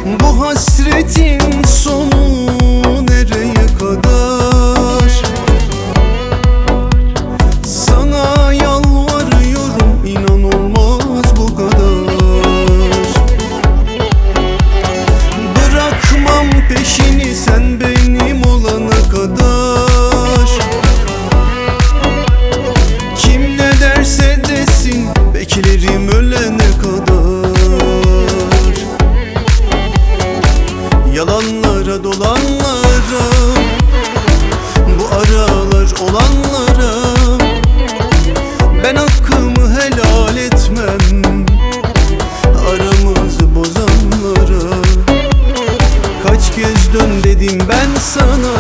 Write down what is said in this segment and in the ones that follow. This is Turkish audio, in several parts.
Bu hasretin sonu nereye kadar? Sana yalvarıyorum, inan olmaz bu kadar. Bırakmam peşini sen benim olana kadar. Kim ne derse desin beklerim ölene kadar. Yalanlara dolanlara, bu aralar olanlara ben hakkımı helal etmem, aramızı bozanlara. Kaç kez dön dedim ben sana,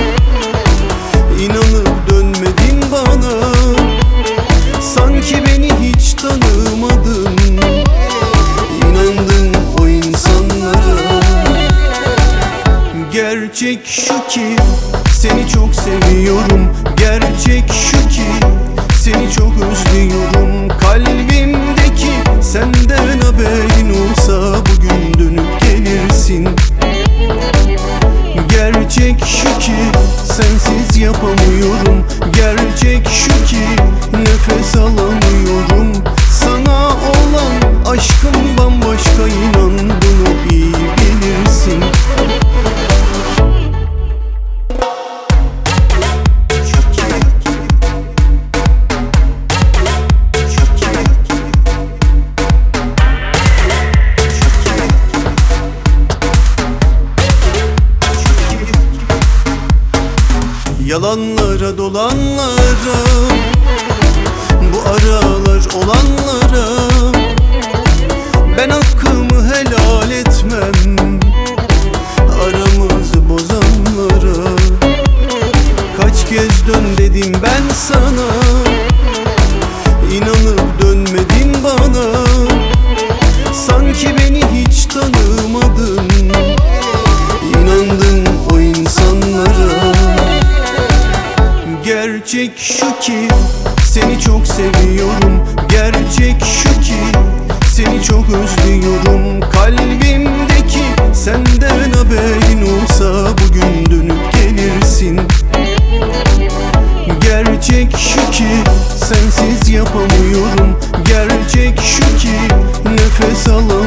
inanıp dönmedin bana. Sanki beni hiç tanımadın, inandın o insanlara. Gerçek şu ki seni çok seviyorum. Gerçek şu ki seni çok özlüyorum. Kalbimdeki senden haberin olsa bugün dönüp gelirsin. Gerçek şu ki sensiz yapamıyorum. Gerçek şu ki nefes alamıyorum. Sana olan aşkım bambaşka, inan bunu iyi bilirsin. Yalanlara dolanlara, bu aralar olanlara ben hakkımı helal etmem, aramızı bozanlara. Kaç kez dön dedim ben sana, inanıp dönmedin bana. Sanki beni hiç tanımadın, inandın o insanlara. Gerçek şu ki seni çok seviyorum. Gerçek şu ki seni çok özlüyorum. Kalbimdeki senden haberin olsa bugün dönüp gelirsin. Gerçek şu ki sensiz yapamıyorum. Gerçek şu ki nefes alamıyorum.